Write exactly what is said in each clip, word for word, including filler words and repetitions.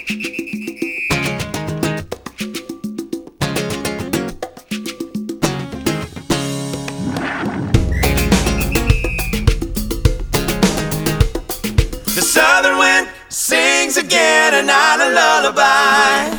The southern wind sings again a night of lullaby.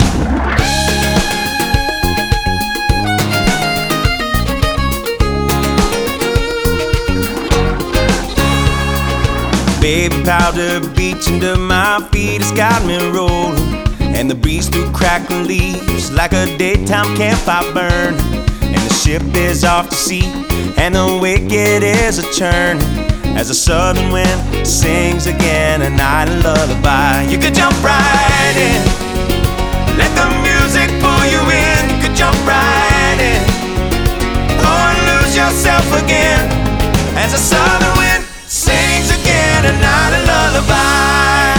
Baby powder beach under my feet has got me rolling, and the breeze through crackling leaves like a daytime campfire burn. And the ship is off to sea, and the wicked is a churn, as the southern wind sings again a night of lullaby. You could jump right in, let the music pull you in. You could jump right in, or lose yourself again, as the southern wind sings again a night of lullaby.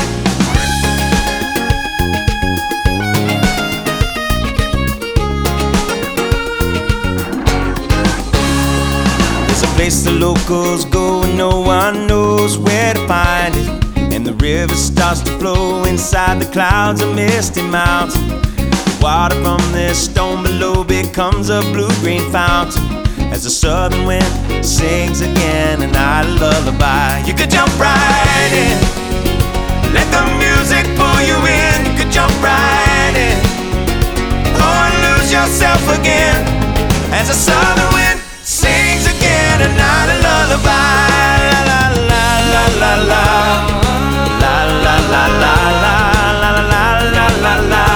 There's a place the locals go and no one knows where to find it, and the river starts to flow inside the clouds of misty mountain. The water from this stone below becomes a blue-green fountain, as the southern wind sings again a night of lullaby. You could jump right in, let the music pull you in. You could jump right in, or lose yourself again, as the southern wind sings again a night of lullaby. La la la la la la la la la la la la la la la la.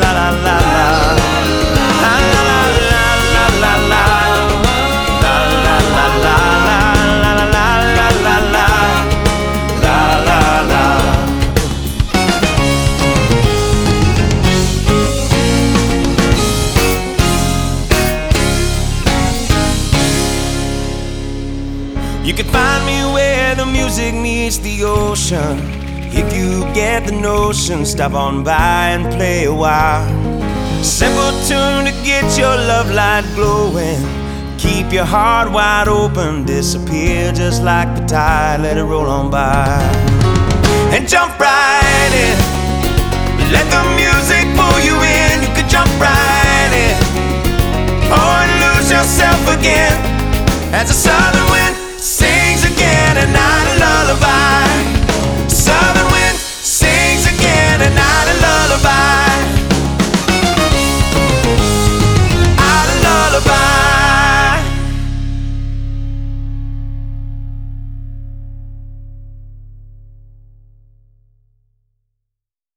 You can find me where the music meets the ocean. If you get the notion, stop on by and play a while. Simple tune to get your love light glowing. Keep your heart wide open, disappear just like the tide, let it roll on by. And jump right in, let the music pull you in. You could jump right in, or lose yourself again, as the southern wind